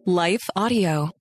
Life Audio.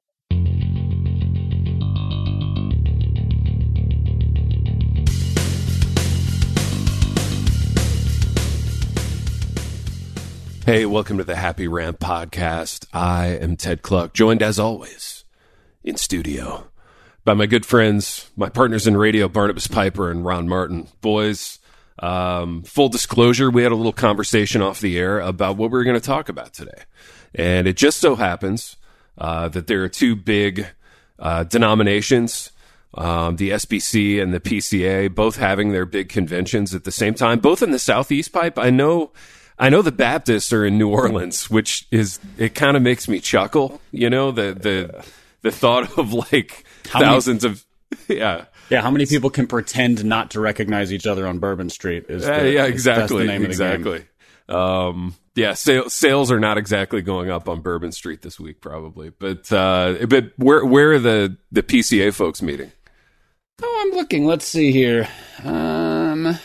Hey, welcome to the Happy Rant Podcast. I am Ted Cluck, joined as always in studio by my good friends, my partners in radio, Barnabas Piper and Ron Martin. Boys, full disclosure, we had a little conversation off the air about what we were going to talk about today. And it just so happens that there are two big denominations, the SBC and the PCA, both having their big conventions at the same time, both in the Southeast Pipe. I know the Baptists are in New Orleans, which it kind of makes me chuckle, you know, the thought of like thousands of, yeah. Yeah, how many people can pretend not to recognize each other on Bourbon Street? Exactly. That's the name of the game. Yeah, sales are not exactly going up on Bourbon Street this week, probably. But where are the PCA folks meeting? Oh, I'm looking. Let's see here. Well,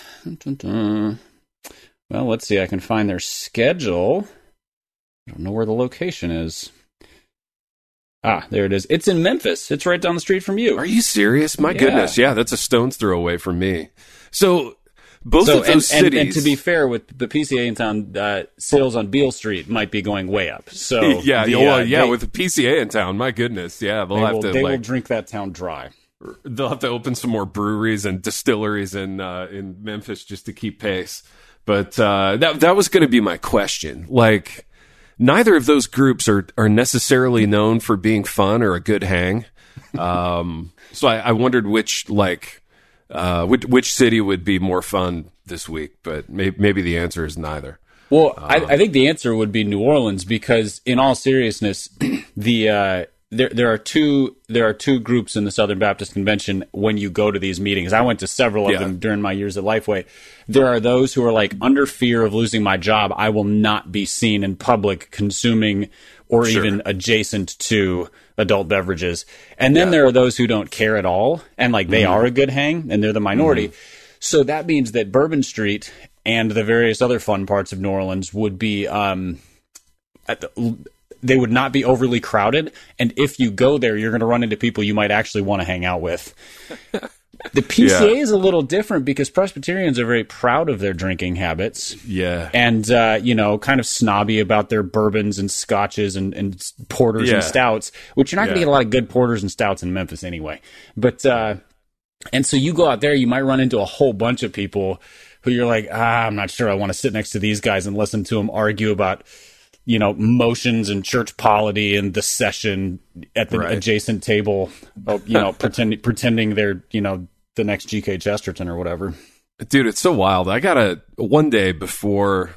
let's see. I can find their schedule. I don't know where the location is. Ah, there it is. It's in Memphis. It's right down the street from you. Are you serious? My goodness. Yeah, that's a stone's throw away from me. So both of those cities. And to be fair, with the PCA in town, sales on Beale Street might be going way up. So with the PCA in town, my goodness. Yeah, they will drink that town dry. They'll have to open some more breweries and distilleries in Memphis just to keep pace. But that was going to be my question. Like, neither of those groups are necessarily known for being fun or a good hang. So I wondered which city would be more fun this week, but maybe the answer is neither. Well, I think the answer would be New Orleans because, in all seriousness, there are two groups in the Southern Baptist Convention when you go to these meetings. I went to several of them during my years at Lifeway. There are those who are like, under fear of losing my job, I will not be seen in public consuming or even adjacent to adult beverages. And then there are those who don't care at all, and like they are a good hang, and they're the minority. So that means that Bourbon Street and the various other fun parts of New Orleans would be they would not be overly crowded, and if you go there, you're going to run into people you might actually want to hang out with. The PCA is a little different because Presbyterians are very proud of their drinking habits. Yeah. And, kind of snobby about their bourbons and scotches and porters and stouts, which you're not going to get a lot of good porters and stouts in Memphis anyway. But, and so you go out there, you might run into a whole bunch of people who you're like, I'm not sure I want to sit next to these guys and listen to them argue about, motions and church polity and the session at the adjacent table, pretending they're, the next G.K. Chesterton or whatever. Dude, it's so wild. I gotta, one day before,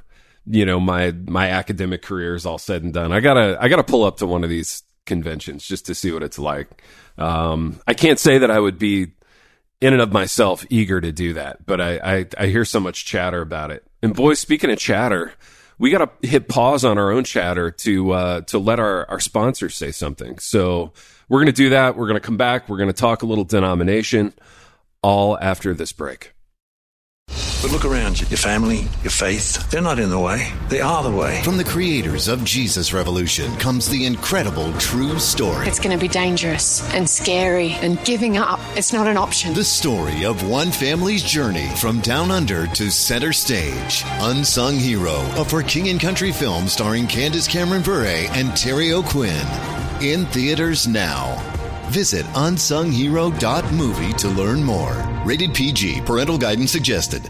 my academic career is all said and done, I gotta pull up to one of these conventions just to see what it's like. I can't say that I would be in and of myself eager to do that, but I hear so much chatter about it. And boys, speaking of chatter, we got to hit pause on our own chatter to let our sponsors say something. So we're going to do that. We're going to come back. We're going to talk a little denomination, all after this break. But look around you. Your family, your faith, they're not in the way. They are the way. From the creators of Jesus Revolution comes the incredible true story. It's going to be dangerous and scary, and giving up, it's not an option. The story of one family's journey from down under to center stage. Unsung Hero, a For King and Country film starring Candace Cameron Bure and Terry O'Quinn. In theaters now. Visit unsunghero.movie to learn more. Rated PG. Parental guidance suggested.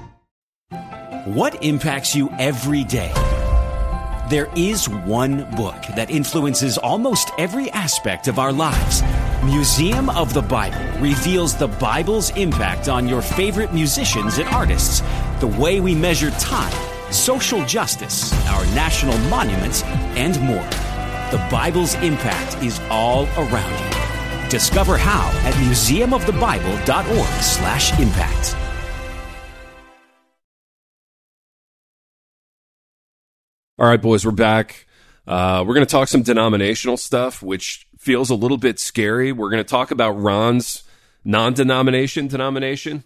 What impacts you every day? There is one book that influences almost every aspect of our lives. Museum of the Bible reveals the Bible's impact on your favorite musicians and artists, the way we measure time, social justice, our national monuments, and more. The Bible's impact is all around you. Discover how at museumofthebible.org/impact. All right, boys, we're back. We're going to talk some denominational stuff, which feels a little bit scary. We're going to talk about Ron's non-denomination denomination.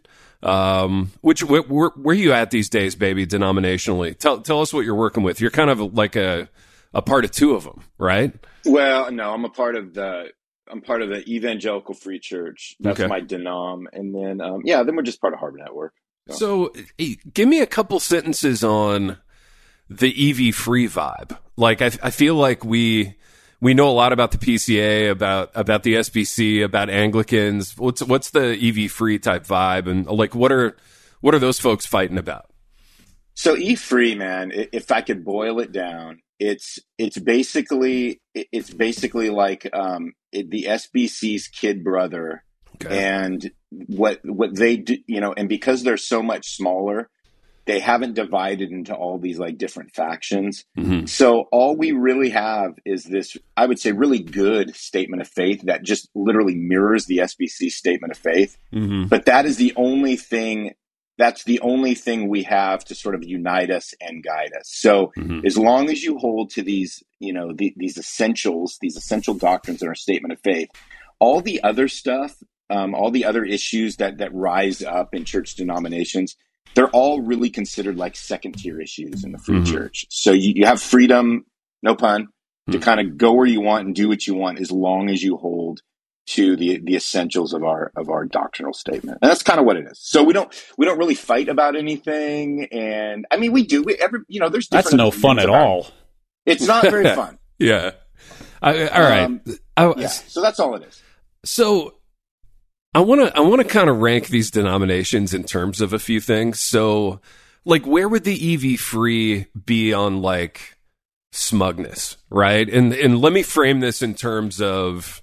Where are you at these days, baby, denominationally? Tell us what you're working with. You're kind of like a a part of two of them, right? Well, no, I'm part of the Evangelical Free Church. That's Okay. my denom. And then, then we're just part of Harbor Network. So give me a couple sentences on the EV free vibe. Like, I feel like we know a lot about the PCA, about the SBC, about Anglicans. What's the EV free type vibe? And like, what are those folks fighting about? So E-Free, man, if I could boil it down, it's basically like the SBC's kid brother. Okay. And what they do, and because they're so much smaller, they haven't divided into all these like different factions. Mm-hmm. So all we really have is this, I would say, really good statement of faith that just literally mirrors the SBC statement of faith. Mm-hmm. But that is the only thing. That's the only thing we have to sort of unite us and guide us. So as long as you hold to these, these essential doctrines in our statement of faith, all the other stuff, all the other issues that rise up in church denominations, they're all really considered like second tier issues in the free church. So you have freedom, no pun, to kind of go where you want and do what you want as long as you hold to the essentials of our doctrinal statement. And that's kind of what it is. So we don't really fight about anything. And I mean, we do. There's That's no fun at all. It's not very fun. Yeah. All right. So that's all it is. So I want to kind of rank these denominations in terms of a few things. So, like, where would the EV free be on like smugness, right? And let me frame this in terms of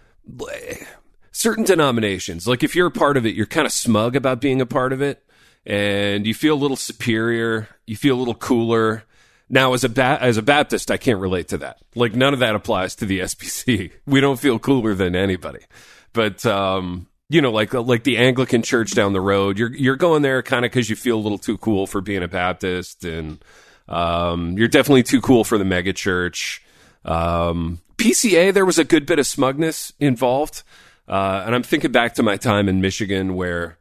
certain denominations. Like, if you're a part of it, you're kind of smug about being a part of it, and you feel a little superior, you feel a little cooler. Now, as a Baptist, I can't relate to that. Like, none of that applies to the SBC. We don't feel cooler than anybody. But like the Anglican church down the road, you're going there kind of because you feel a little too cool for being a Baptist, and you're definitely too cool for the mega church. PCA, there was a good bit of smugness involved, and I'm thinking back to my time in Michigan where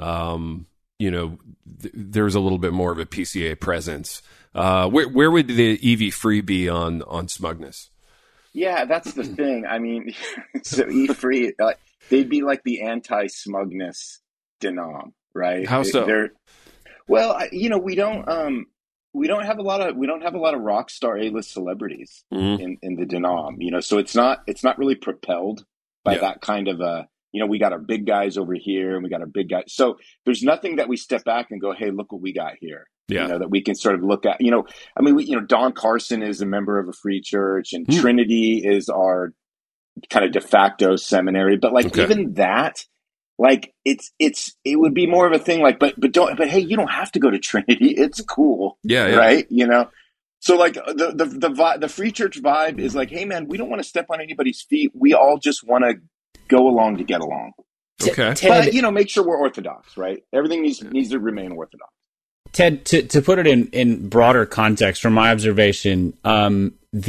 there was a little bit more of a PCA presence. Where would the EV free be on smugness? Yeah, that's the thing. I mean, so E-Free, they'd be like the anti-smugness denom, right? How so? Well, we don't have a lot of rock star A-list celebrities in the denom, so it's not really propelled by that kind of we got our big guys over here and we got our big guys. So there's nothing that we step back and go, hey, look what we got here. Yeah. That we can sort of look at, Don Carson is a member of a free church, and Trinity is our kind of de facto seminary. But even that, it would be more of a thing but hey, you don't have to go to Trinity. It's cool. Yeah. Right. So the free church vibe is like, hey man, we don't want to step on anybody's feet. We all just want to go along to get along. Okay. Ted, but make sure we're orthodox, right? Everything needs to remain orthodox. Ted, to put it in broader context from my observation, so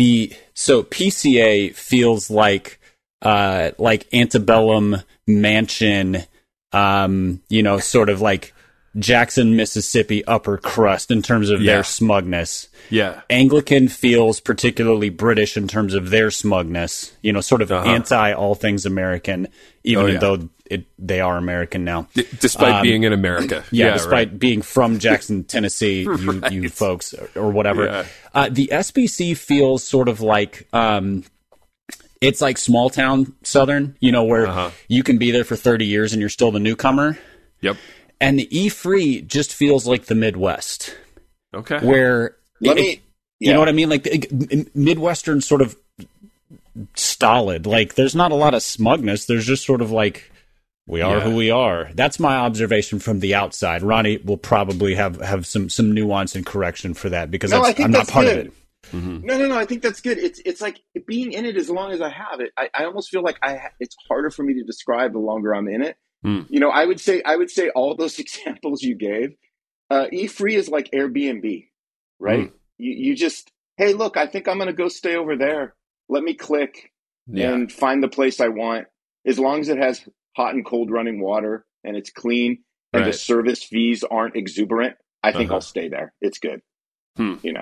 PCA feels like antebellum mansion, sort of like Jackson, Mississippi upper crust in terms of their smugness. Yeah. Anglican feels particularly British in terms of their smugness, sort of anti all things American, even though they are American now. Despite being in America. Despite being from Jackson, Tennessee, you folks, or whatever. Yeah. The SBC feels sort of like, it's like small town Southern, where you can be there for 30 years and you're still the newcomer. Yep. And the E-Free just feels like the Midwest. Okay. Where, you know what I mean? Like Midwestern sort of stolid. Like there's not a lot of smugness. There's just sort of like, we are who we are. That's my observation from the outside. Ronnie will probably have some nuance and correction for that because I'm not part of it. Mm-hmm. No. I think that's good. It's like being in it as long as I have it. I almost feel like it's harder for me to describe the longer I'm in it. I would say all those examples you gave, E-Free is like Airbnb, right? You just, hey, look, I think I'm going to go stay over there. Let me click and find the place I want. As long as it has hot and cold running water and it's clean and the service fees aren't exuberant, I think I'll stay there. It's good.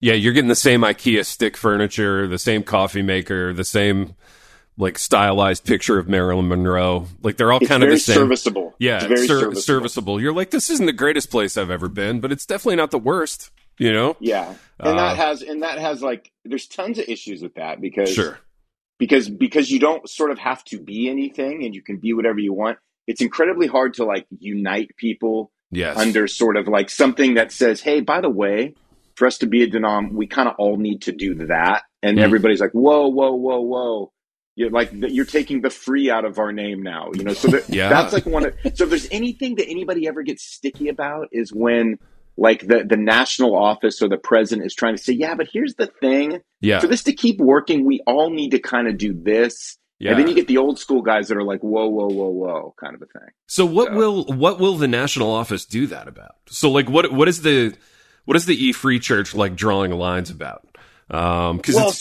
Yeah, you're getting the same IKEA stick furniture, the same coffee maker, the same like stylized picture of Marilyn Monroe. Like they're all kind of the same. Serviceable. Yeah, it's very serviceable. You're like, this isn't the greatest place I've ever been, but it's definitely not the worst. You know? Yeah, and that has like there's tons of issues with that because sure. because you don't sort of have to be anything and you can be whatever you want. It's incredibly hard to like unite people under sort of like something that says, hey, by the way, for us to be a denom, we kind of all need to do that. And everybody's like, whoa. You're taking the free out of our name now, you know? So that's like so if there's anything that anybody ever gets sticky about is when like the national office or the president is trying to say, yeah, but here's the thing. Yeah. For this to keep working, we all need to kind of do this. Yeah. And then you get the old school guys that are like, whoa, kind of a thing. So what will the national office do that about? So like, what is the E-Free Church like drawing lines about? So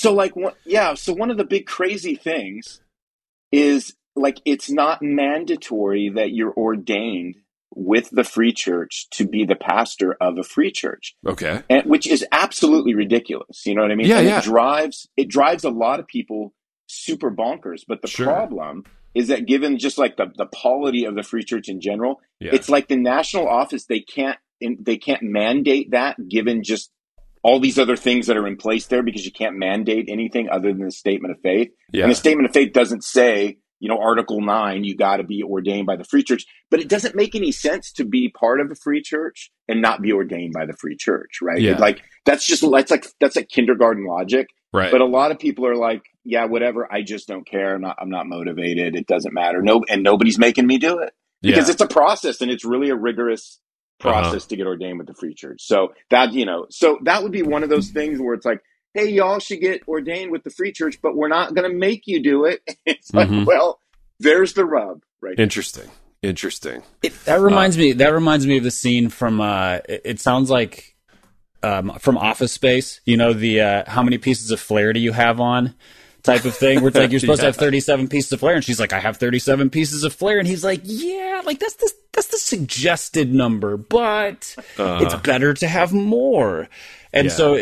one of the big crazy things is like, it's not mandatory that you're ordained with the Free Church to be the pastor of a Free Church. Okay. Which is absolutely ridiculous. You know what I mean? Yeah, It drives a lot of people super bonkers. But the problem is that given just like the polity of the Free Church in general, it's like the national office, they can't mandate that given just all these other things that are in place there, because you can't mandate anything other than the statement of faith. Yeah. And the statement of faith doesn't say, you know, Article 9, you got to be ordained by the Free Church. But it doesn't make any sense to be part of the Free Church and not be ordained by the Free Church, right? Yeah. That's like kindergarten logic. Right. But a lot of people are like, yeah, whatever. I just don't care. I'm not motivated. It doesn't matter. And nobody's making me do it because it's a process and it's really a rigorous process to get ordained with the Free Church. So that would be one of those things where it's like, hey, y'all should get ordained with the Free Church, but we're not going to make you do it. It's like, well, there's the rub, right? Interesting. That reminds me of the scene from, it sounds like, from Office Space, you know, the, how many pieces of flair do you have on type of thing, where it's like, you're supposed to have 37 pieces of flair. And she's like, I have 37 pieces of flair. And he's like, yeah, like that's the suggested number, but it's better to have more. And so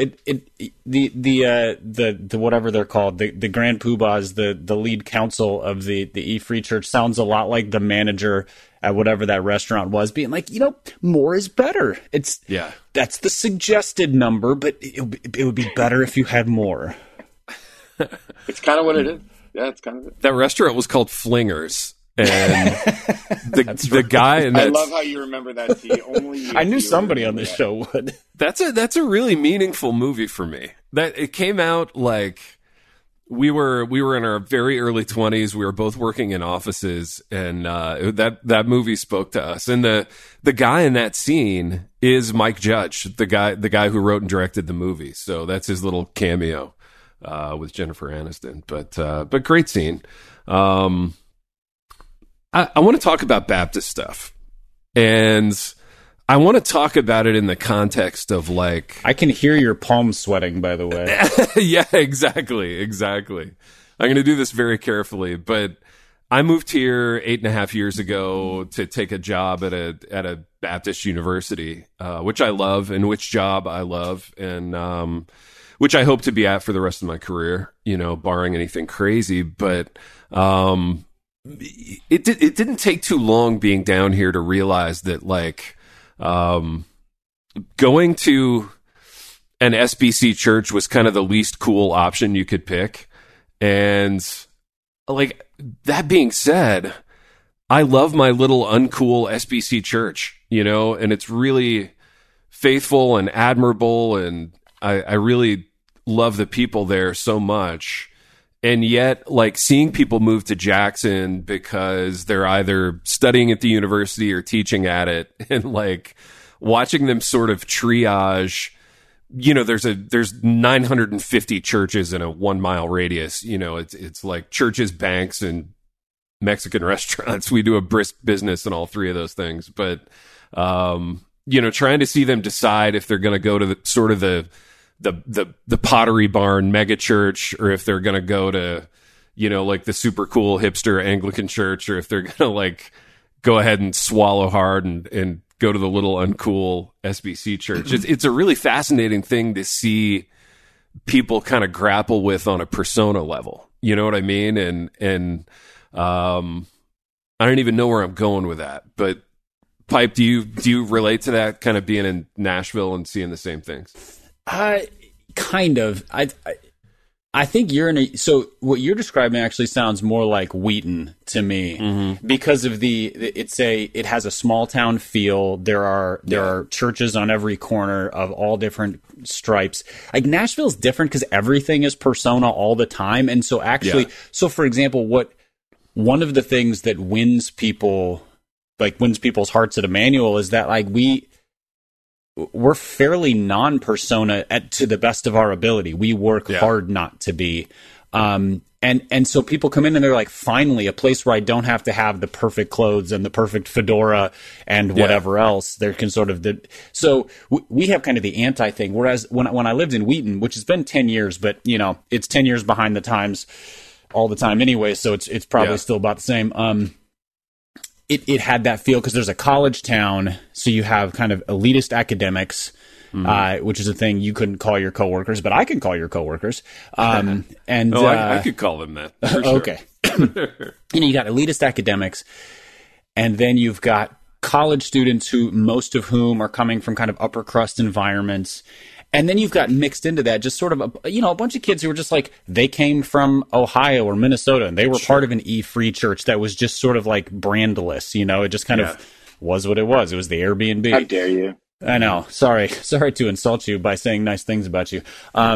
the whatever they're called, the Grand Poobahs, the lead counsel of the E-Free Church sounds a lot like the manager at whatever that restaurant was, being like, you know, more is better. That's the suggested number, but it would be better if you had more. It's kind of what it is. Yeah, it's kind of it. That restaurant was called Flingers. And the guy in that, I love how you remember that. I knew somebody on this show would. That's a really meaningful movie for me. That it came out like we were in our very early 20s. We were both working in offices, and that movie spoke to us. And the guy in that scene is Mike Judge, the guy who wrote and directed the movie. So that's his little cameo with Jennifer Aniston. But great scene. I want to talk about Baptist stuff, and I want to talk about it in the context of like... I can hear your palms sweating, by the way. Yeah, exactly. I'm going to do this very carefully, but I moved here 8.5 years ago to take a job at a Baptist university, which I love, and which job I love, and which I hope to be at for the rest of my career, you know, barring anything crazy, but... It didn't take too long being down here to realize that like going to an SBC church was kind of the least cool option you could pick. And like that being said, I love my little uncool SBC church, you know, and it's really faithful and admirable, and I really love the people there so much. And yet, like, seeing people move to Jackson because they're either studying at the university or teaching at it, and like watching them sort of triage, you know, there's 950 churches in a 1 mile radius. You know, it's like churches, banks, and Mexican restaurants. We do a brisk business in all three of those things. But, you know, trying to see them decide if they're going to go to the Pottery Barn mega church, or if they're going to go to, you know, like the super cool hipster Anglican church, or if they're going to like go ahead and swallow hard and go to the little uncool SBC church. It's a really fascinating thing to see people kind of grapple with on a persona level. You know what I mean? And I don't even know where I'm going with that. But Pipe, do you relate to that, kind of being in Nashville and seeing the same things? Kind of. I think so what you're describing actually sounds more like Wheaton to me, because of it has a small town feel. There are churches on every corner of all different stripes. Like Nashville's different because everything is persona all the time. And so actually, so for example, one of the things that wins people's hearts at Emmanuel is that like we're fairly non-persona to the best of our ability. We work hard not to be. And so people come in and they're like, finally, a place where I don't have to have the perfect clothes and the perfect fedora and whatever else. There can sort of so we have kind of the anti thing. Whereas when I lived in Wheaton, which has been 10 years, but you know, it's 10 years behind the times all the time anyway. So it's probably still about the same. It had that feel because there's a college town, so you have kind of elitist academics, which is a thing you couldn't call your coworkers, but I can call your coworkers. I could call them that. For sure. Okay. You got elitist academics, and then you've got college students most of whom are coming from kind of upper crust environments. And then you've got mixed into that just sort of a bunch of kids who were just like, they came from Ohio or Minnesota and they were part of an E-free church that was just sort of like brandless, it just kind of was what it was. It was the Airbnb. How dare you? I know. Sorry to insult you by saying nice things about you.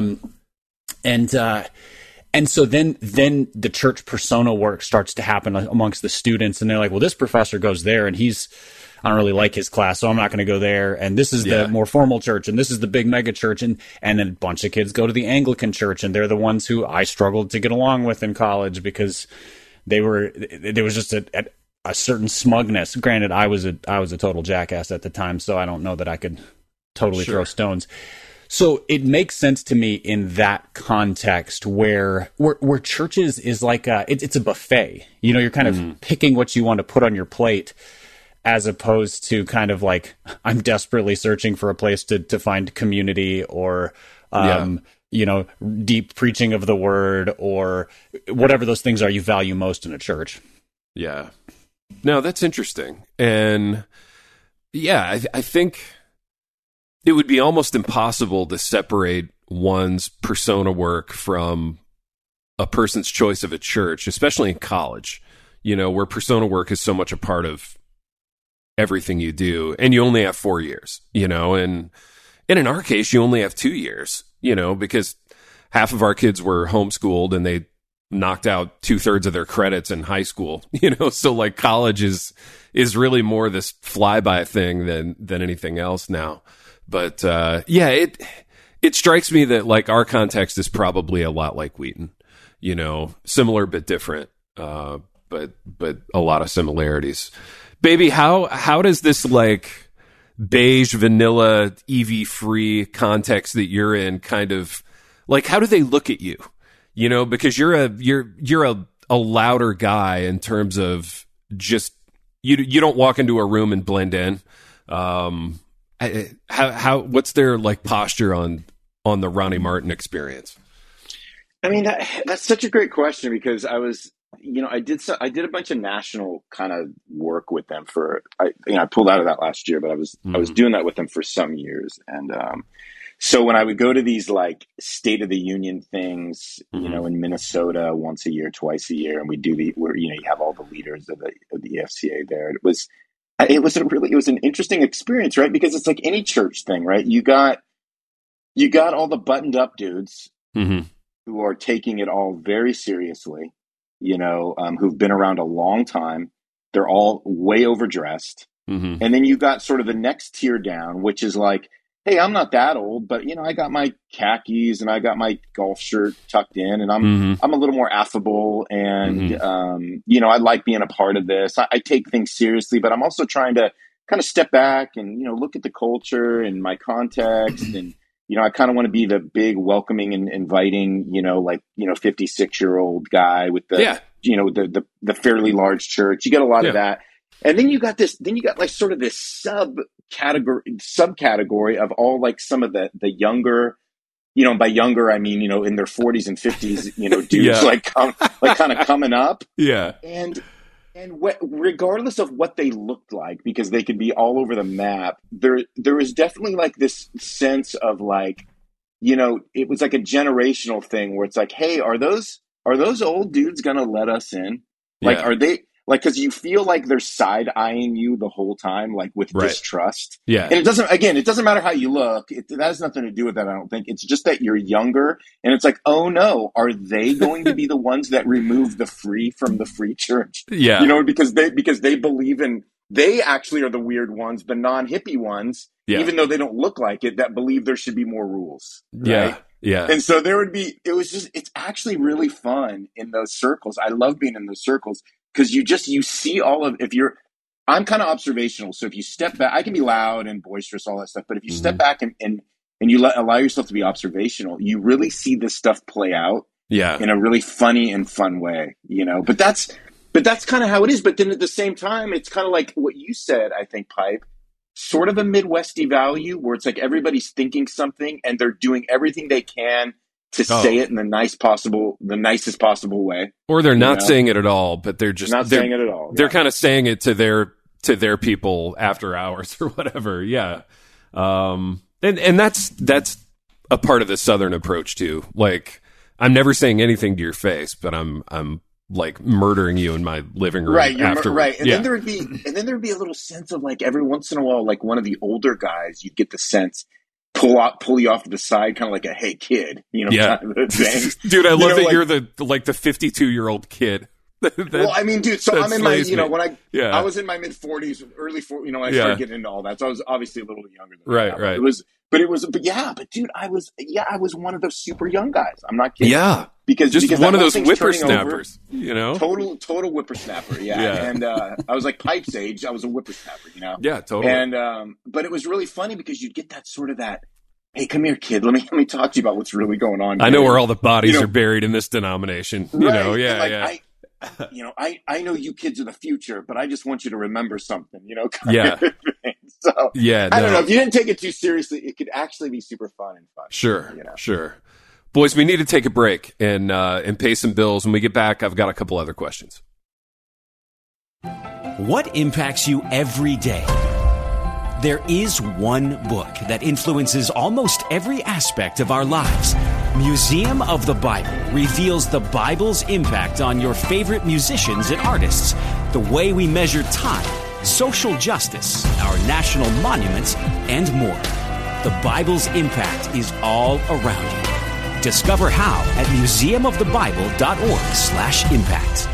And so then the church persona work starts to happen amongst the students, and they're like, well, this professor goes there and I don't really like his class, so I'm not going to go there. And this is the more formal church, and this is the big mega church. And then a bunch of kids go to the Anglican church, and they're the ones who I struggled to get along with in college because there was just a certain smugness. Granted, I was a total jackass at the time, so I don't know that I could totally throw stones. So it makes sense to me in that context where churches is like it's a buffet. You're kind of picking what you want to put on your plate, as opposed to kind of like, I'm desperately searching for a place to find community or, deep preaching of the word or whatever those things are you value most in a church. Yeah. No, that's interesting. And I think it would be almost impossible to separate one's persona work from a person's choice of a church, especially in college, where persona work is so much a part of everything you do, and you only have 4 years, and in our case, you only have 2 years, because half of our kids were homeschooled and they knocked out 2/3 of their credits in high school, so like college is really more this flyby thing than anything else now. But it strikes me that like our context is probably a lot like Wheaton, similar but different, but a lot of similarities. Baby, how does this like beige vanilla EV free context that you're in kind of like, how do they look at you? Because you're a louder guy in terms of just you don't walk into a room and blend in. What's their like posture on the Ronnie Martin experience? I mean, that's such a great question because I was. I did a bunch of national kind of work with them I pulled out of that last year, but I was doing that with them for some years. And, so when I would go to these like State of the Union things, in Minnesota once a year, twice a year, and we do you have all the leaders of the EFCA there. It was an interesting experience, right? Because it's like any church thing, right? You got all the buttoned up dudes who are taking it all very seriously. Who've been around a long time. They're all way overdressed. And then you got sort of the next tier down, which is like, hey, I'm not that old, but I got my khakis and I got my golf shirt tucked in and I'm a little more affable and, I like being a part of this. I take things seriously, but I'm also trying to kind of step back and, look at the culture and my context and, I kind of want to be the big welcoming and inviting, 56-year-old guy with the, the fairly large church. You get a lot of that. And then you got like sort of this subcategory of all like some of the younger, by younger, I mean, in their 40s and 50s, dudes like kind of coming up. Yeah. And regardless of what they looked like, because they could be all over the map, there was definitely like this sense of like, it was like a generational thing where it's like, hey, are those old dudes going to let us in? Like, are they like, cause you feel like they're side eyeing you the whole time, like with distrust. Yeah. And it doesn't matter how you look. That has nothing to do with that. I don't think it's just that you're younger and it's like, oh no, are they going to be the ones that remove the free from the free church? Yeah. Because they believe they actually are the weird ones, the non-hippie ones, even though they don't look like it, that believe there should be more rules. Right? Yeah. Yeah. And so it's actually really fun in those circles. I love being in those circles because you see all of, I'm kind of observational. So if you step back, I can be loud and boisterous, all that stuff. But if you step back and you allow yourself to be observational, you really see this stuff play out in a really funny and fun way, but that's kind of how it is. But then at the same time, it's kind of like what you said, I think, Pipe, sort of a Midwesty value where it's like everybody's thinking something and they're doing everything they can to say it in the nicest possible way. Or they're not saying it at all, but they're just saying it at all. They're kind of saying it to their people after hours or whatever. Yeah. And that's a part of the Southern approach too. Like, I'm never saying anything to your face, but I'm like murdering you in my living room. Right. Right. And then there'd be a little sense of like every once in a while, like one of the older guys, you'd get the sense pull you off to the side, kind of like a, hey kid, kind of thing. Dude, I love that you're the 52-year-old kid. Well, I mean, dude, so I'm in my, when I was in my mid 40s, early 40s, when I started getting into all that. So I was obviously a little younger than right. But dude, I was one of those super young guys. I'm not kidding. Yeah. Because one of those whippersnappers, Total whippersnapper. Yeah. And, I was like Pipe's age. I was a whippersnapper, Yeah, totally. And, but it was really funny because you'd get that sort of that, hey, come here, kid. Let me talk to you about what's really going on. I know where all the bodies are buried in this denomination. Right. I know you kids are the future, but I just want you to remember something, Yeah. So, I don't know. If you didn't take it too seriously, it could actually be super fun and fun. Sure. Boys, we need to take a break and pay some bills. When we get back, I've got a couple other questions. What impacts you every day? There is one book that influences almost every aspect of our lives. Museum of the Bible reveals the Bible's impact on your favorite musicians and artists, the way we measure time, social justice, our national monuments, and more. The Bible's impact is all around you. Discover how at museumofthebible.org/impact.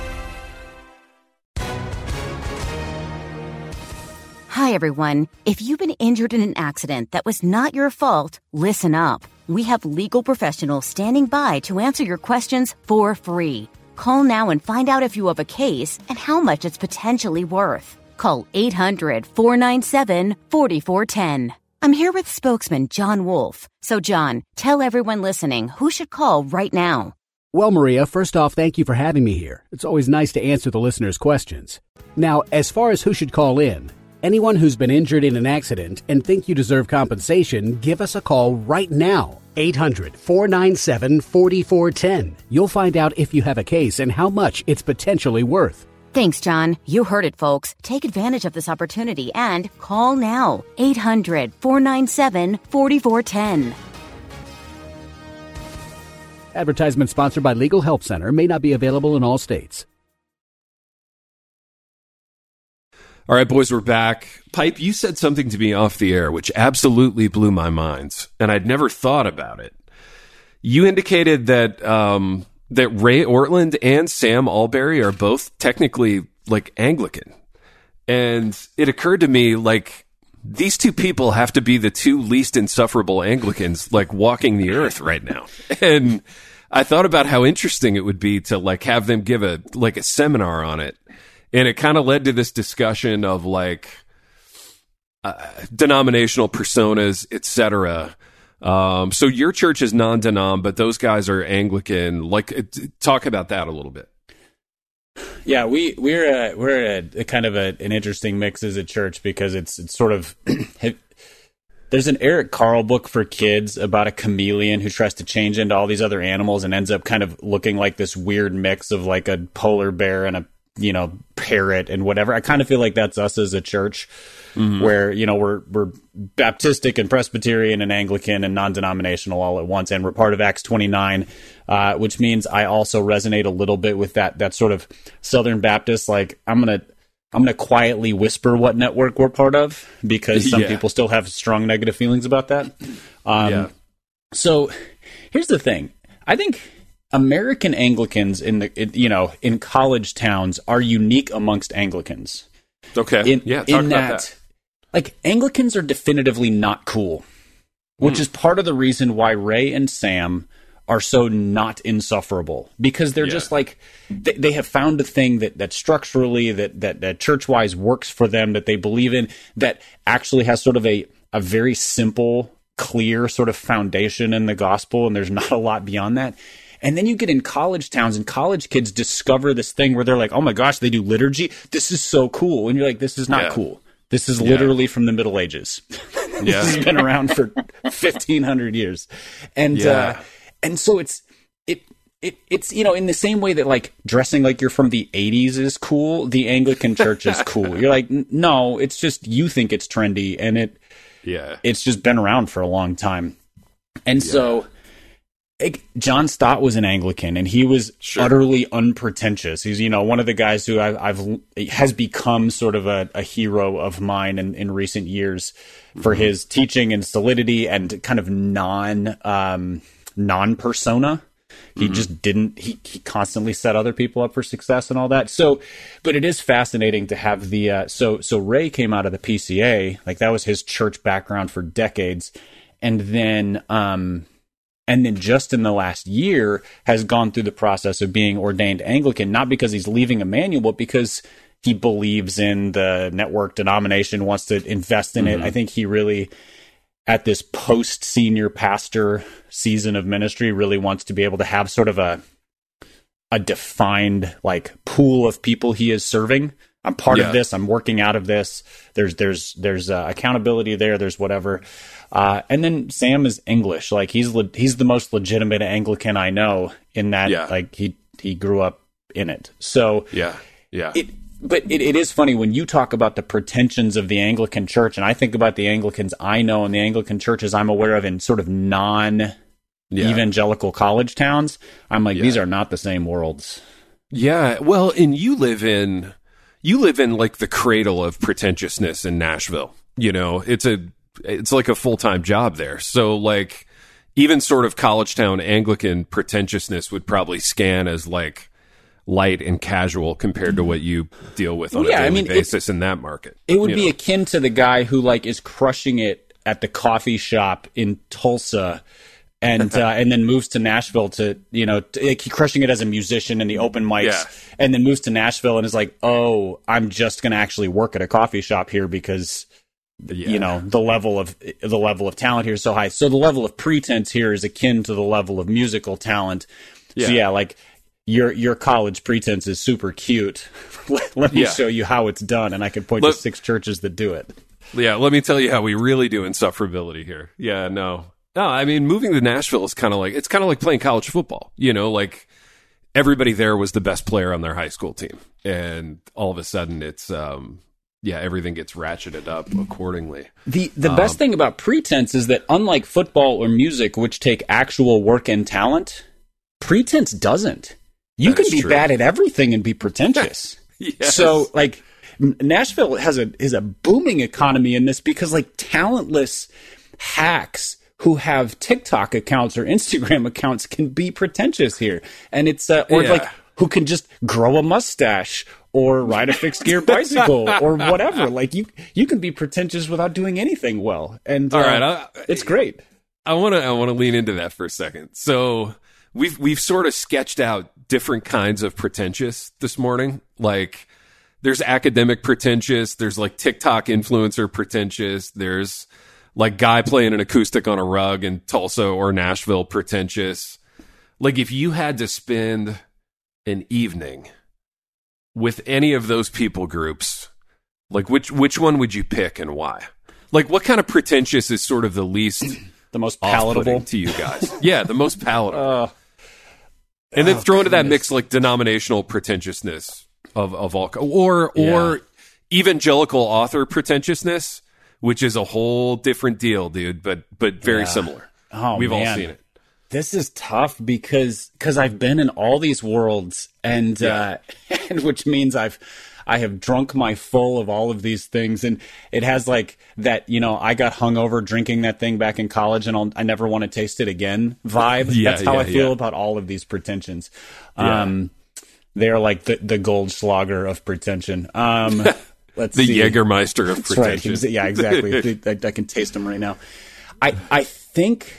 Hi, everyone. If you've been injured in an accident that was not your fault, listen up. We have legal professionals standing by to answer your questions for free. Call now and find out if you have a case and how much it's potentially worth. Call 800-497-4410. I'm here with spokesman John Wolf. So, John, tell everyone listening who should call right now. Well, Maria, first off, thank you for having me here. It's always nice to answer the listeners' questions. Now, as far as who should call in, anyone who's been injured in an accident and think you deserve compensation, give us a call right now. 800-497-4410. You'll find out if you have a case and how much it's potentially worth. Thanks, John. You heard it, folks. Take advantage of this opportunity and call now. 800-497-4410. Advertisement sponsored by Legal Help Center. May not be available in all states. All right, boys, we're back. Pipe, you said something to me off the air, which absolutely blew my mind, and I'd never thought about it. You indicated that that Ray Ortlund and Sam Alberry are both technically like Anglican, and it occurred to me like these two people have to be the two least insufferable Anglicans like walking the earth right now, and I thought about how interesting it would be to like have them give a seminar on it. And it kind of led to this discussion of like denominational personas, etc. So your church is non-denom, but those guys are Anglican. Like, talk about that a little bit. Yeah, we're a kind of an interesting mix as a church because it's sort of there's an Eric Carle book for kids about a chameleon who tries to change into all these other animals and ends up kind of looking like this weird mix of like a polar bear and a parrot and whatever. I kind of feel like that's us as a church, where we're Baptistic and Presbyterian and Anglican and non-denominational all at once, and we're part of Acts 29, which means I also resonate a little bit with that sort of Southern Baptist. Like I'm gonna quietly whisper what network we're part of because some people still have strong negative feelings about that. So here's the thing. I think American Anglicans in college towns are unique amongst Anglicans. Okay. Talk about that. Like, Anglicans are definitively not cool, which is part of the reason why Ray and Sam are so not insufferable, because they're just like, they have found a thing that structurally, that church-wise works for them, that they believe in, that actually has sort of a very simple, clear sort of foundation in the gospel, and there's not a lot beyond that. And then you get in college towns, and college kids discover this thing where they're like, oh my gosh, they do liturgy? This is so cool. And you're like, this is not cool. This is literally from the Middle Ages. This has been around for 1,500 years. And so it's in the same way that like dressing like you're from the 80s is cool, the Anglican church is cool. You're like, no, it's just you think it's trendy, and it's just been around for a long time. And so John Stott was an Anglican, and he was utterly unpretentious. He's, one of the guys who has become sort of a hero of mine in recent years for his teaching and solidity and kind of non-persona. He just didn't, he constantly set other people up for success and all that. So, but it is fascinating to have so Ray came out of the PCA, like that was his church background for decades. And then just in the last year has gone through the process of being ordained Anglican, not because he's leaving Emmanuel, but because he believes in the network denomination, wants to invest in it. I think he really, at this post-senior pastor season of ministry, really wants to be able to have sort of a defined like pool of people he is serving. I'm part of this. I'm working out of this. There's accountability there. There's whatever. And then Sam is English. Like he's the most legitimate Anglican I know in that like he grew up in it. So But it is funny when you talk about the pretensions of the Anglican church, and I think about the Anglicans I know and the Anglican churches I'm aware of in sort of non-evangelical college towns. I'm like, these are not the same worlds. Yeah, well, and you live in like the cradle of pretentiousness in Nashville. It's like a full-time job there. So like even sort of college town Anglican pretentiousness would probably scan as like light and casual compared to what you deal with on a daily basis in that market. It would be akin to the guy who like is crushing it at the coffee shop in Tulsa and then moves to Nashville to crushing it as a musician in the open mics, and then moves to Nashville and is like, oh, I'm just going to actually work at a coffee shop here because the level of talent here is so high. So the level of pretense here is akin to the level of musical talent. So like your college pretense is super cute. Let me show you how it's done, and I can point to 6 churches that do it. Yeah, let me tell you how we really do insufferability here. Yeah, no, I mean, moving to Nashville is kind of like playing college football. Like everybody there was the best player on their high school team, and all of a sudden it's everything gets ratcheted up accordingly. The best thing about pretense is that unlike football or music, which take actual work and talent, pretense doesn't. You can be bad at everything and be pretentious. Yes. So, like, Nashville is a booming economy in this because, like, talentless hacks who have TikTok accounts or Instagram accounts can be pretentious here. And it's, like, who can just grow a mustache or ride a fixed gear bicycle or whatever. Like, you can be pretentious without doing anything well. And all right, it's great. I want to lean into that for a second. So we've sort of sketched out different kinds of pretentious this morning. Like there's academic pretentious, there's like TikTok influencer pretentious, there's like guy playing an acoustic on a rug in Tulsa or Nashville pretentious. Like if you had to spend an evening with any of those people groups, like which one would you pick and why? Like, what kind of pretentious is sort of the least, the most palatable to you guys? Yeah, the most palatable. And then throw into that mix like denominational pretentiousness of all, or evangelical author pretentiousness, which is a whole different deal, dude. But very similar. Oh, we've all seen it. This is tough because I've been in all these worlds, and and which means I have drunk my full of all of these things, and it has like that, I got hungover drinking that thing back in college, and I never want to taste it again vibe. That's how I feel about all of these pretensions. They're like the Goldschlager of pretension. Let's see. Jägermeister of pretension. Right. Yeah, exactly. I can taste them right now. I think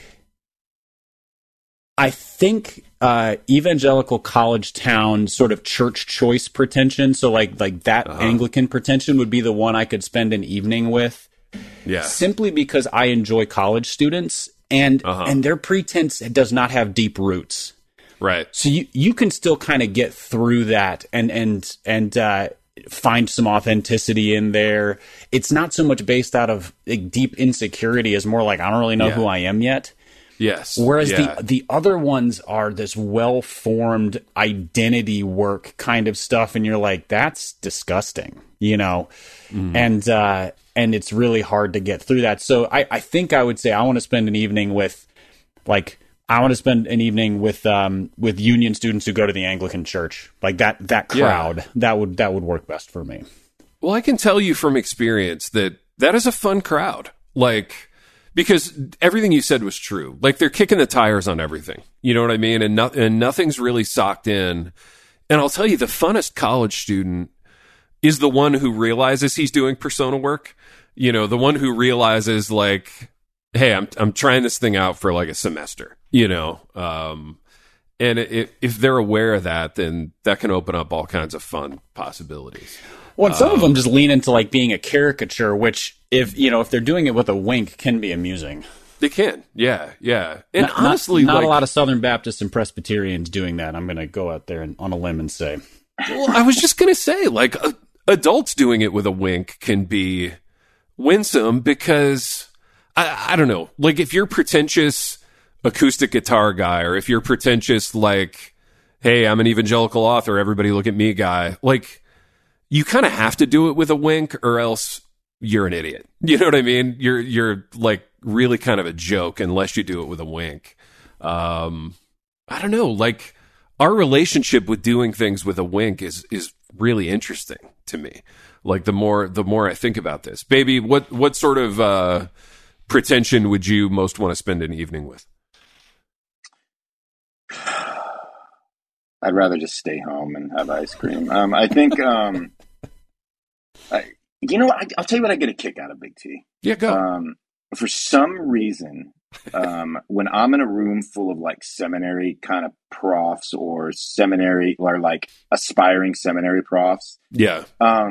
evangelical college town sort of church choice pretension, so like that Anglican pretension would be the one I could spend an evening with. Yeah. Simply because I enjoy college students, and their pretense does not have deep roots. Right. So you can still kind of get through that and find some authenticity in there. It's not so much based out of like, deep insecurity as more like, I don't really know who I am yet. Yes. Whereas the other ones are this well-formed identity work kind of stuff, and you're like, that's disgusting, and it's really hard to get through that. So I think I would say I want to spend an evening with with union students who go to the Anglican church, like that crowd. That would work best for me. Well, I can tell you from experience that is a fun crowd. Like, because everything you said was true. Like, they're kicking the tires on everything. You know what I mean? And nothing's really socked in. And I'll tell you, the funnest college student is the one who realizes he's doing persona work. The one who realizes, like, hey, I'm trying this thing out for like a semester, and if they're aware of that, then that can open up all kinds of fun possibilities. Well, some of them just lean into like being a caricature, which if they're doing it with a wink, can be amusing. They can, yeah. And honestly, not a lot of Southern Baptists and Presbyterians doing that. I'm going to go out there on a limb and say. Well, I was just going to say, like, adults doing it with a wink can be winsome because I don't know, like if you're pretentious acoustic guitar guy, or if you're pretentious like, hey, I'm an evangelical author, everybody look at me guy, like, you kind of have to do it with a wink or else you're an idiot. You know what I mean? You're like really kind of a joke unless you do it with a wink. I don't know, like our relationship with doing things with a wink is really interesting to me. Like the more I think about this, baby, what sort of pretension would you most want to spend an evening with? I'd rather just stay home and have ice cream. I think, I'll tell you what I get a kick out of, Big T. Yeah, go. For some reason, when I'm in a room full of like seminary kind of profs or like aspiring seminary profs. Yeah.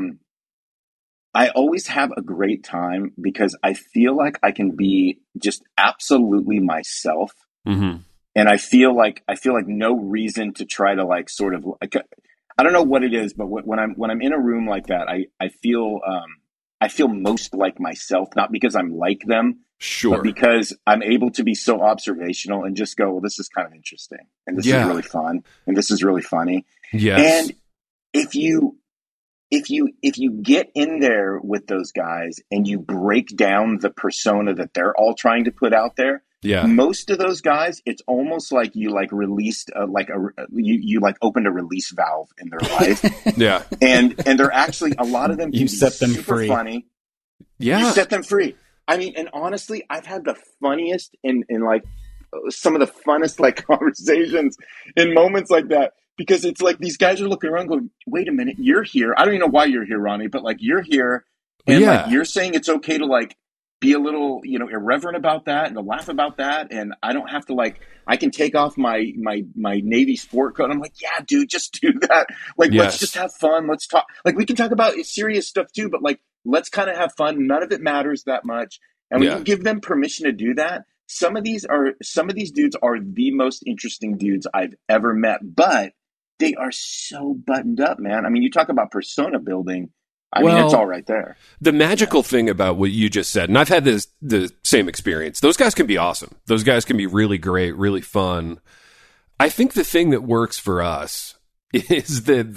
I always have a great time because I feel like I can be just absolutely myself. Mm-hmm. And I feel like no reason to try to like sort of like, I don't know what it is, but when I'm in a room like that, I feel most like myself, not because I'm like them, sure, but because I'm able to be so observational and just go, well, this is kind of interesting, and this is really fun, and this is really funny. Yes. And if you get in there with those guys and you break down the persona that they're all trying to put out there, most of those guys, it's almost like you like released you like opened a release valve in their life. Yeah. And they're actually, a lot of them, you set them free. Funny. Yeah. You set them free. I mean, and honestly, I've had the funniest and like some of the funnest like conversations in moments like that, because it's like these guys are looking around going, wait a minute, you're here. I don't even know why you're here, Ronnie, but like you're here and like you're saying it's okay to like be a little, irreverent about that and to laugh about that. And I don't have to like, I can take off my Navy sport coat. I'm like, yeah, dude, just do that. Like, let's just have fun. Let's talk. Like, we can talk about serious stuff too, but like, let's kind of have fun. None of it matters that much. And when you give them permission to do that, some of these dudes are the most interesting dudes I've ever met. But they are so buttoned up, man. I mean, you talk about persona building. I mean, it's all right there. The magical thing about what you just said, and I've had the same experience, those guys can be awesome. Those guys can be really great, really fun. I think the thing that works for us is that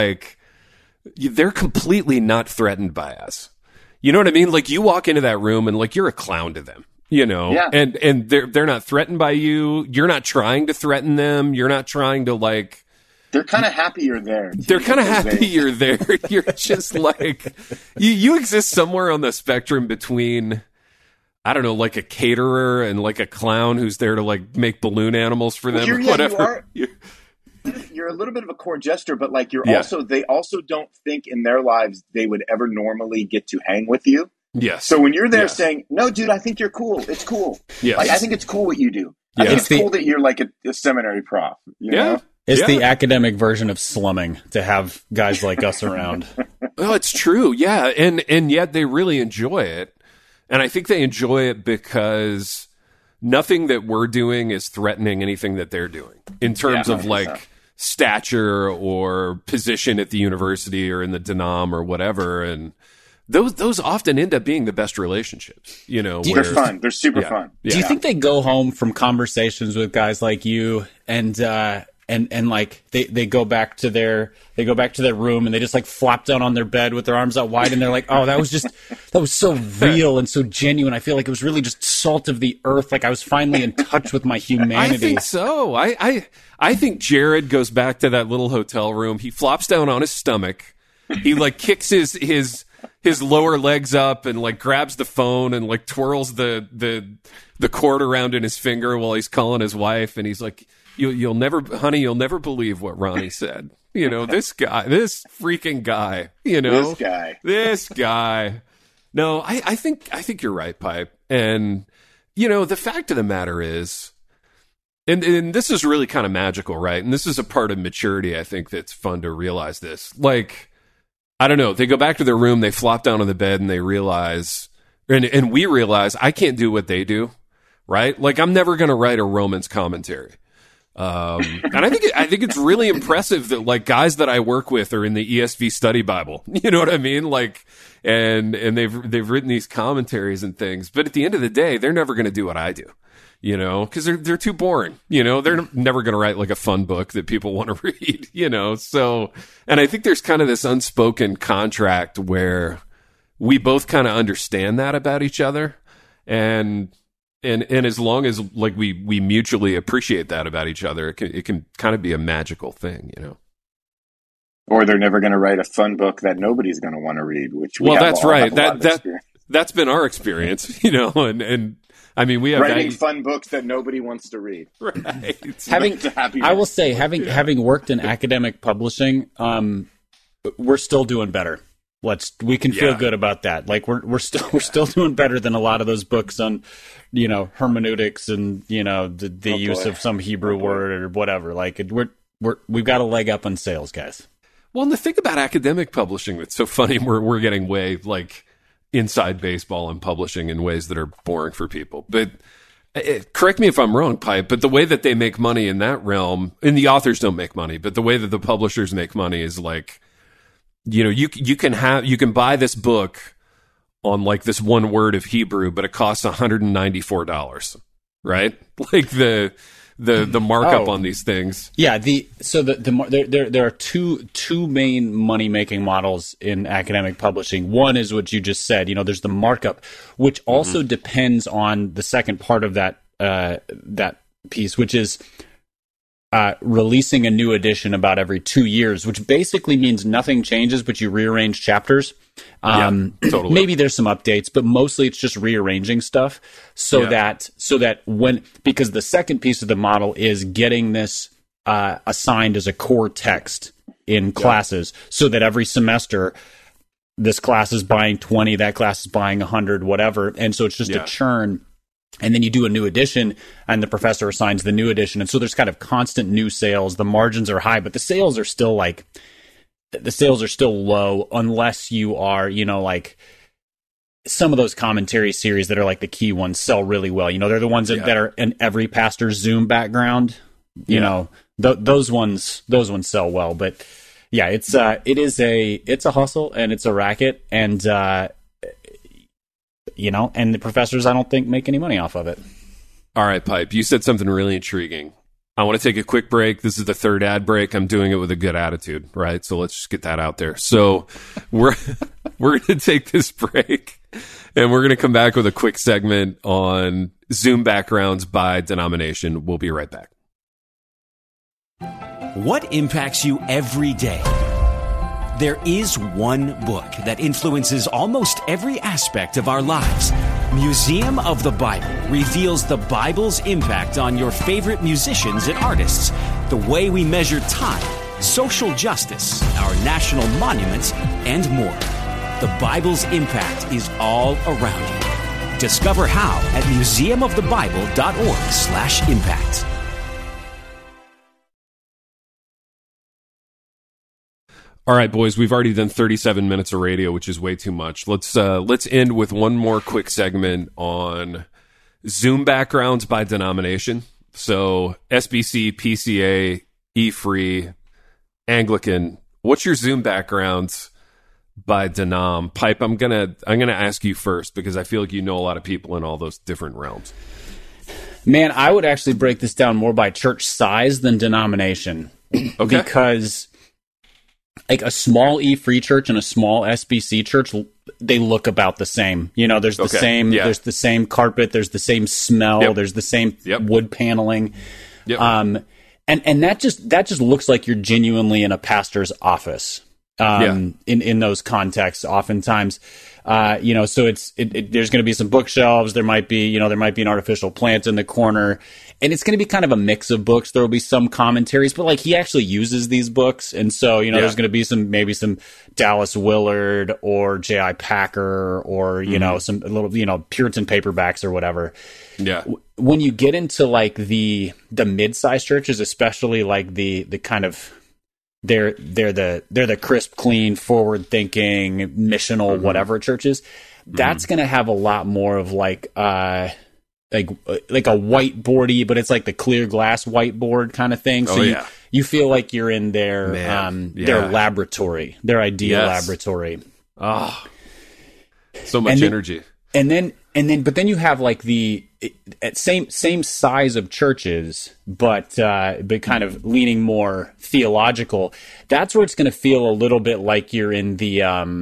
they're completely not threatened by us. You know what I mean? Like, you walk into that room and like you're a clown to them, you know? Yeah. And they're not threatened by you. You're not trying to threaten them. You're not trying to like... They're kind of happy you're there. They're kind of happy you're there. You're just like, you exist somewhere on the spectrum between, I don't know, like a caterer and like a clown who's there to like make balloon animals for them or whatever. You're a little bit of a court jester, but like they also don't think in their lives they would ever normally get to hang with you. Yes. So when you're there saying, no, dude, I think you're cool. It's cool. Yes. Like, I think it's cool what you do. I think it's cool that you're like a seminary prof. You know? It's the academic version of slumming to have guys like us around. Well, it's true. Yeah. And yet they really enjoy it. And I think they enjoy it because nothing that we're doing is threatening anything that they're doing in terms of like stature or position at the university or in the denom or whatever. And those often end up being the best relationships, you know. They're fun. They're super fun. Do you think they go home from conversations with guys like you and like they go back to their room and they just like flop down on their bed with their arms out wide and they're like, oh, that was so real and so genuine. I feel like it was really just salt of the earth. Like I was finally in touch with my humanity. I think so. I think Jared goes back to that little hotel room. He flops down on his stomach. He like kicks his lower legs up and like grabs the phone and like twirls the cord around in his finger while he's calling his wife. And he's like, You'll never believe what Ronnie said. You know, this freaking guy, you know, this guy. No, I think you're right, Pipe. And, you know, the fact of the matter is, and this is really kind of magical, right? And this is a part of maturity, I think, that's fun to realize this. Like, I don't know, they go back to their room, they flop down on the bed and they realize, and we realize I can't do what they do, right? Like, I'm never going to write a Romans commentary. And I think it's really impressive that like guys that I work with are in the ESV Study Bible. You know what I mean? Like, and they've written these commentaries and things. But at the end of the day, they're never going to do what I do. You know, because they're too boring. You know, they're never going to write like a fun book that people want to read. You know, so and I think there's kind of this unspoken contract where we both kind of understand that about each other, and as long as like we mutually appreciate that about each other, it can kind of be a magical thing, you know. Or they're never going to write a fun book that nobody's going to want to read. That's right. That's been our experience, you know. And I mean, we have writing fun books that nobody wants to read. Right. Having worked in academic publishing, we're still doing better. We can feel good about that. Like we're still doing better than a lot of those books on, you know, hermeneutics and, you know, the use of some Hebrew word or whatever. Like we've got a leg up on sales, guys. Well, and the thing about academic publishing that's so funny, we're getting way like inside baseball and publishing in ways that are boring for people. But correct me if I'm wrong, Pipe, but the way that they make money in that realm, and the authors don't make money, but the way that the publishers make money is like, you know, you can buy this book on like this one word of Hebrew, but it costs $194, right? Like the markup on these things. Yeah. There are two main money making models in academic publishing. One is what you just said. You know, there's the markup, which also depends on the second part of that piece, which is releasing a new edition about every 2 years, which basically means nothing changes, but you rearrange chapters. Totally. Maybe there's some updates, but mostly it's just rearranging stuff so that because the second piece of the model is getting this assigned as a core text in classes so that every semester this class is buying 20, that class is buying 100, whatever. And so it's just a churn. And then you do a new edition and the professor assigns the new edition. And so there's kind of constant new sales. The margins are high, but the sales are still low unless you are, you know, like some of those commentary series that are like the key ones sell really well. You know, they're the ones that are in every pastor's Zoom background. You know, those ones sell well. But yeah, it's a hustle and it's a racket, and and the professors, I don't think, make any money off of it. All right, Pipe, you said something really intriguing. I want to take a quick break. This is the third ad break. I'm doing it with a good attitude, right? So let's just get that out there. So we're going to take this break, and we're going to come back with a quick segment on Zoom backgrounds by denomination. We'll be right back. What impacts you every day? There is one book that influences almost every aspect of our lives. Museum of the Bible reveals the Bible's impact on your favorite musicians and artists, the way we measure time, social justice, our national monuments, and more. The Bible's impact is all around you. Discover how at museumofthebible.org/impact. All right, boys, we've already done 37 minutes of radio, which is way too much. Let's end with one more quick segment on Zoom backgrounds by denomination. So SBC, PCA, E-Free, Anglican. What's your Zoom backgrounds by denom? Pipe, I'm gonna ask you first because I feel like you know a lot of people in all those different realms. Man, I would actually break this down more by church size than denomination. Okay. Because like a small E-Free church and a small SBC church, they look about the same. There's the same. Yeah. There's the same carpet. There's the same smell. Yep. There's the same wood paneling. Yep. And that just looks like you're genuinely in a pastor's office. In those contexts, oftentimes, so there's going to be some bookshelves. There might be an artificial plant in the corner, and it's going to be kind of a mix of books. There will be some commentaries, but like he actually uses these books, and so there's going to be some Dallas Willard or J.I. Packer or some little Puritan paperbacks or whatever. Yeah. When you get into like the mid-sized churches, especially like the kind of they're the crisp, clean, forward-thinking, missional, whatever churches. That's going to have a lot more of like a whiteboardy, but it's like the clear glass whiteboard kind of thing. So you feel like you're in their laboratory, their idea laboratory. Oh, so much energy. But then you have like the same size of churches, but kind of leaning more theological. That's where it's going to feel a little bit like you're in the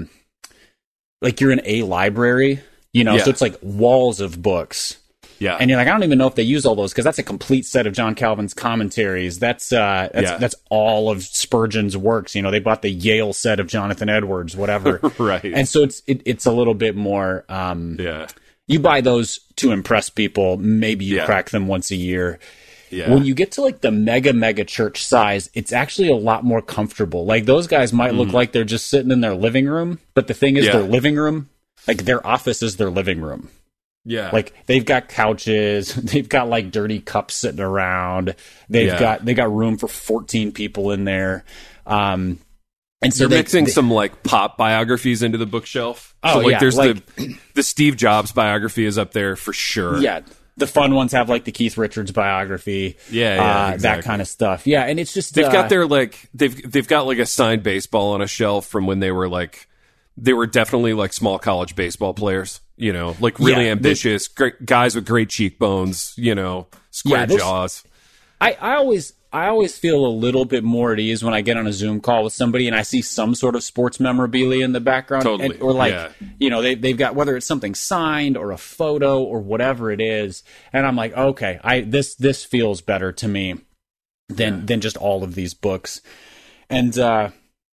like you're in a library, So it's like walls of books. Yeah. And you're like, I don't even know if they use all those because that's a complete set of John Calvin's commentaries. That's all of Spurgeon's works. They bought the Yale set of Jonathan Edwards, whatever. Right. And so it's a little bit more. You buy those to impress people. Maybe you crack them once a year. Yeah. When you get to like the mega church size, it's actually a lot more comfortable. Like those guys might look like they're just sitting in their living room, but the thing is, their living room, like their office is their living room. Yeah. Like they've got couches, they've got like dirty cups sitting around. They got room for 14 people in there. And so you're mixing some like pop biographies into the bookshelf. Oh, so there's the Steve Jobs biography is up there for sure. Yeah. The fun ones have like the Keith Richards biography. Exactly. That kind of stuff. Yeah. And it's just, they've got their like, they've got like a signed baseball on a shelf from when they were definitely like small college baseball players. Like really ambitious, great guys with great cheekbones, square jaws. I always feel a little bit more at ease when I get on a Zoom call with somebody and I see some sort of sports memorabilia in the background. Totally. They've got, whether it's something signed or a photo or whatever it is. And I'm like, okay, this feels better to me than just all of these books. And, and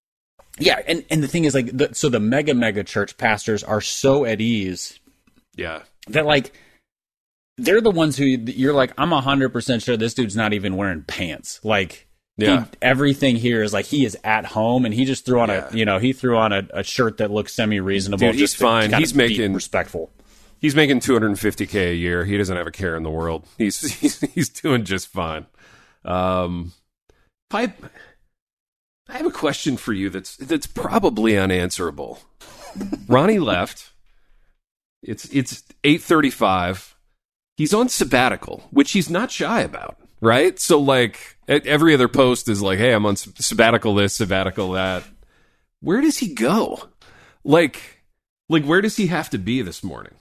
the thing is, like, the mega church pastors are so at ease, that like they're the ones who you're like, I'm 100% sure this dude's not even wearing pants. Like, everything here is like he is at home, and he just threw on a shirt that looks semi-reasonable. Dude, he's fine. He's making respectful. He's making $250K a year. He doesn't have a care in the world. He's doing just fine. Pipe. I have a question for you that's probably unanswerable. Ronnie left. It's 8:35. He's on sabbatical, which he's not shy about. right? So like every other post is like, hey, I'm on sabbatical this, sabbatical that. Where does he go? Like where does he have to be this morning?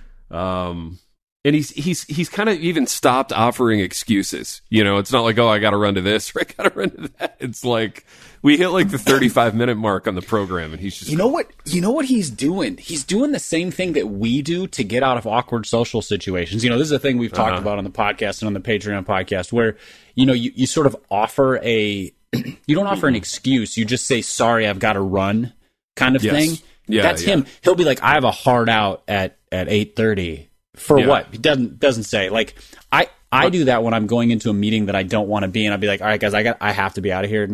And he's kind of even stopped offering excuses. You know, it's not like, oh, I got to run to this or I got to run to that. It's like we hit like the 35-minute mark on the program, and he's just, you know what he's doing? He's doing the same thing that we do to get out of awkward social situations. You know, this is a thing we've talked about on the podcast and on the Patreon podcast, where you know you sort of offer you don't offer an excuse. You just say, sorry, I've got to run, kind of thing. Yeah, that's him. He'll be like, I have a hard out at 8:30. For what? He doesn't say. Like I do that when I'm going into a meeting that I don't want to be in. I'll be like, all right, guys, I have to be out of here at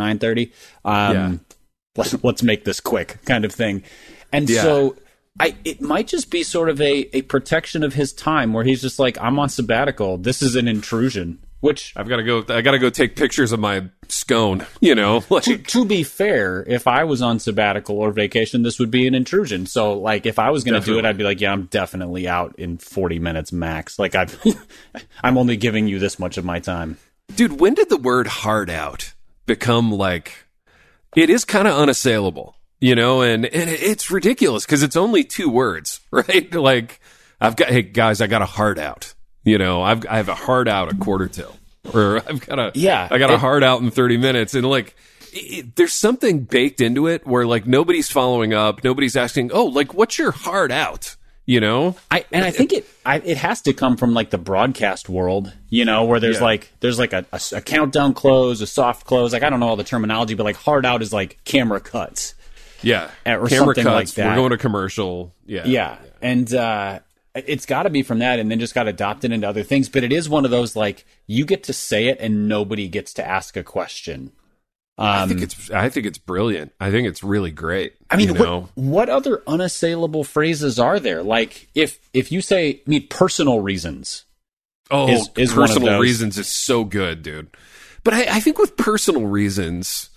9:30. Let's make this quick, kind of thing. And so it might just be sort of a protection of his time, where he's just like, I'm on sabbatical. This is an intrusion. Which I got to go take pictures of my scone, you know. Like, to be fair, if I was on sabbatical or vacation, this would be an intrusion. So, like, if I was going to do it, I'd be like, yeah, I'm definitely out in 40 minutes max. Like, I'm only giving you this much of my time. Dude, when did the word hard out become like, it is kind of unassailable, you know, and it's ridiculous because it's only 2 words, right? Like, hey guys, I got a hard out. You know, I have a hard out at quarter till, or I got a hard out in 30 minutes. And like, there's something baked into it where like nobody's following up. Nobody's asking, oh, like, what's your hard out? You know, I think it has to come from like the broadcast world, you know, where there's like a countdown close, a soft close. Like, I don't know all the terminology, but like hard out is like camera cuts. Yeah. Or camera something cuts, like that. We're going to commercial. Yeah. And, it's got to be from that, and then just got adopted into other things. But it is one of those, like, you get to say it and nobody gets to ask a question. I think it's brilliant. I think it's really great. I mean, you know? what other unassailable phrases are there? Like, if you say, personal reasons. Oh, is personal one of those. reasons is so good, dude. But I think with personal reasons,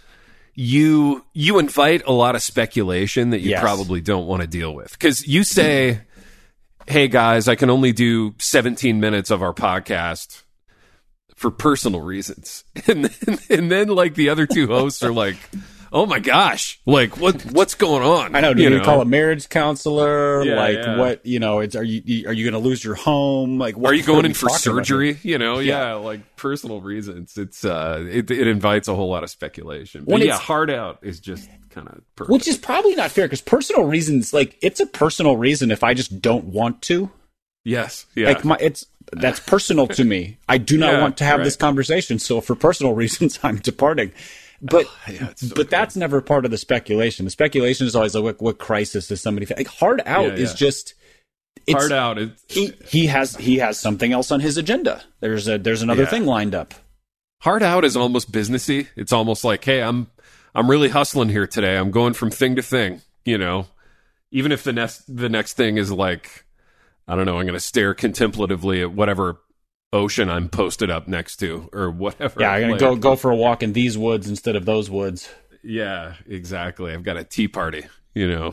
you invite a lot of speculation that you probably don't want to deal with. Because you say, hey guys, I can only do 17 minutes of our podcast for personal reasons. And then like the other 2 hosts are like, oh my gosh, like what's going on? I know. Do you call a marriage counselor? What, you know, are you going to lose your home? Like, what are you going in for surgery? You know? Yeah. Like personal reasons. It's, it invites a whole lot of speculation. But hard out is just kind of perfect. Which is probably not fair, because personal reasons, like, it's a personal reason if I just don't want to. Yes. Yeah. Like that's personal to me. I do not want to have this conversation. So for personal reasons, I'm departing. But that's never part of the speculation. The speculation is always like, what crisis is somebody like? Hard out is just hard out. He has something else on his agenda. There's another thing lined up. Hard out is almost businessy. It's almost like, hey, I'm really hustling here today. I'm going from thing to thing. You know, even if the next thing is like, I don't know, I'm going to stare contemplatively at whatever ocean I'm posted up next to or whatever. Yeah, I'm going to go for a walk in these woods instead of those woods. Yeah, exactly. I've got a tea party, you know.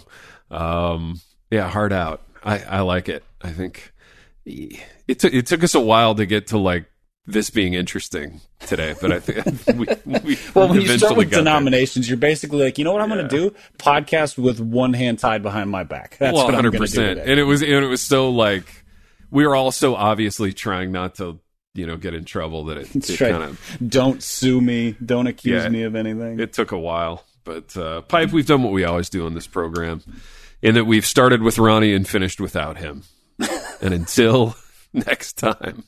Hard out. I like it. I think it took us a while to get to like this being interesting today, but I think we well, when you start with denominations, you're basically like, you know what I'm going to do? Podcast with one hand tied behind my back. That's what 100%. I'm going to do today. And it was so like, we were all so obviously trying not to, you know, get in trouble that it kind of... Don't sue me. Don't accuse me of anything. It took a while. But, Pipe, we've done what we always do on this program, in that we've started with Ronnie and finished without him. And until next time...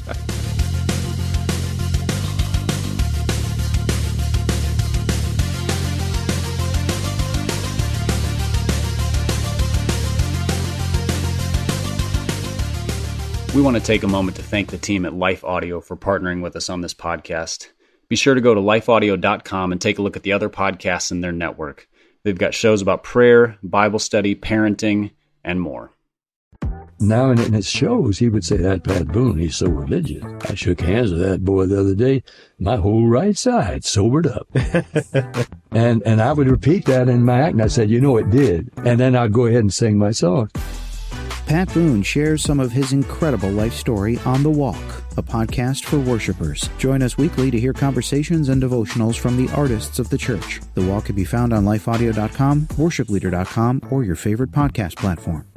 We want to take a moment to thank the team at Life Audio for partnering with us on this podcast. Be sure to go to lifeaudio.com and take a look at the other podcasts in their network. They've got shows about prayer, Bible study, parenting, and more. Now in his shows, he would say, that Pat Boone, he's so religious. I shook hands with that boy the other day. My whole right side sobered up. and I would repeat that in my act, and I said, you know, it did. And then I'd go ahead and sing my song. Pat Boone shares some of his incredible life story on The Walk, a podcast for worshipers. Join us weekly to hear conversations and devotionals from the artists of the church. The Walk can be found on lifeaudio.com, worshipleader.com, or your favorite podcast platform.